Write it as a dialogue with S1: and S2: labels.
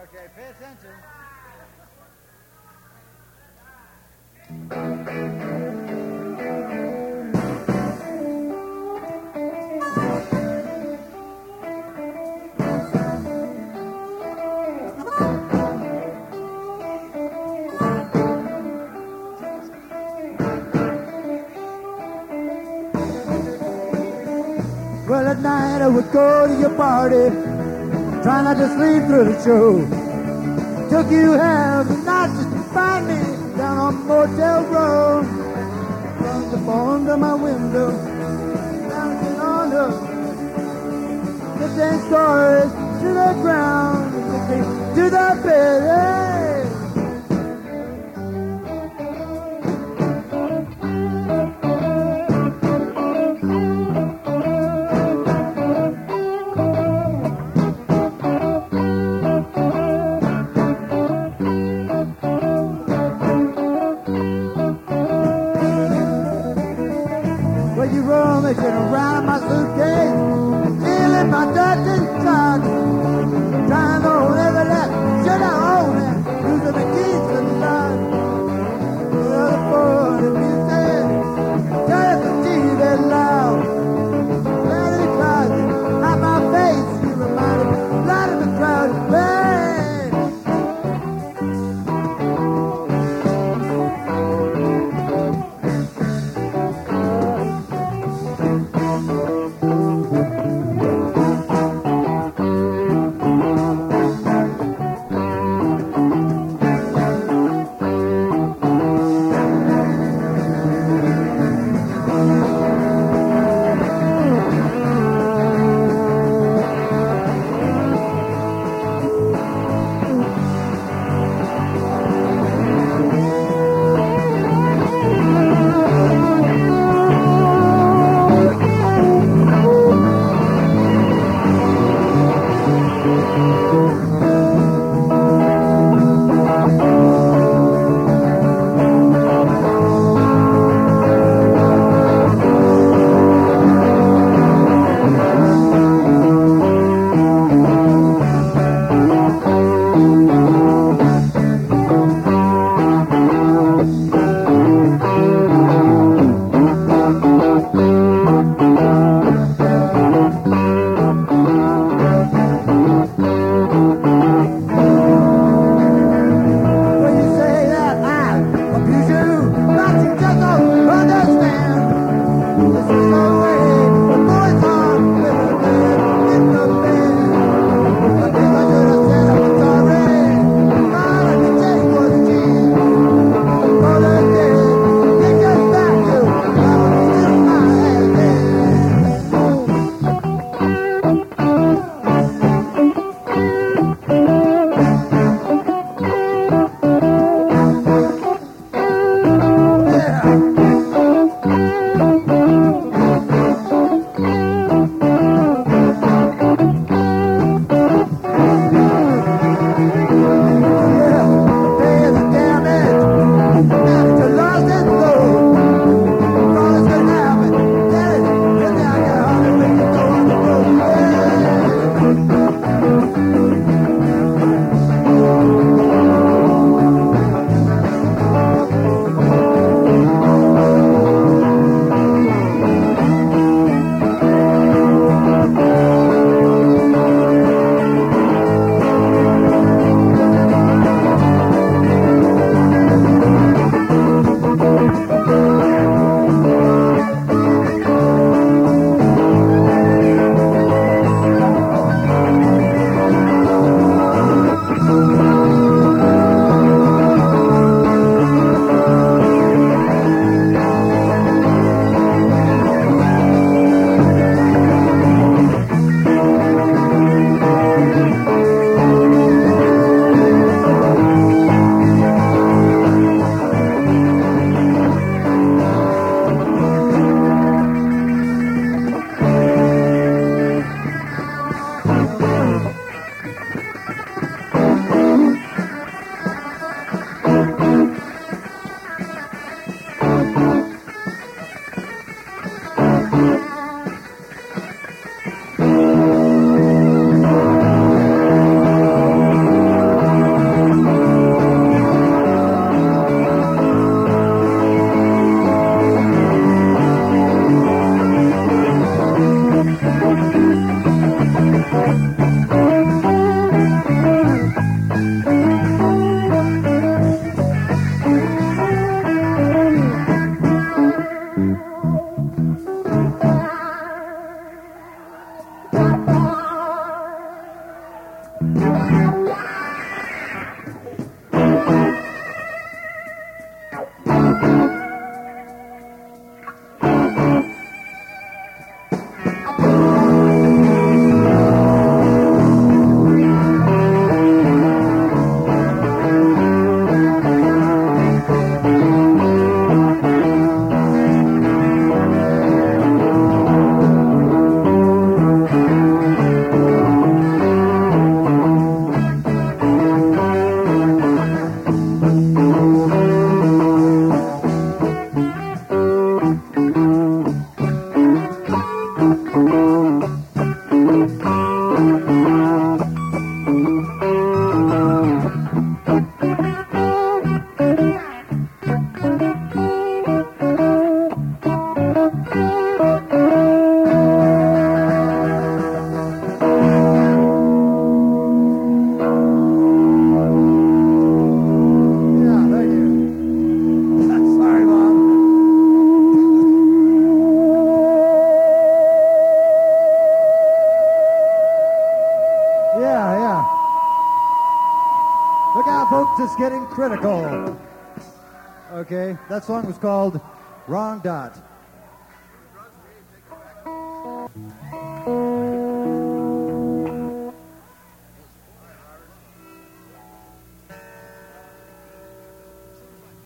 S1: Okay, pay attention. Well, at night I would go to your party, try not to sleep through the show. Took you half the night just to find me down on Motel Row. From the phone to my window, bouncing on the 15 stories to the ground, to the bed. Hey. Rummaging around my suitcase, feeling my dirty socks, trying to hold every last should I own it. folks, it's getting critical. Okay, that song was called Wrong Dot.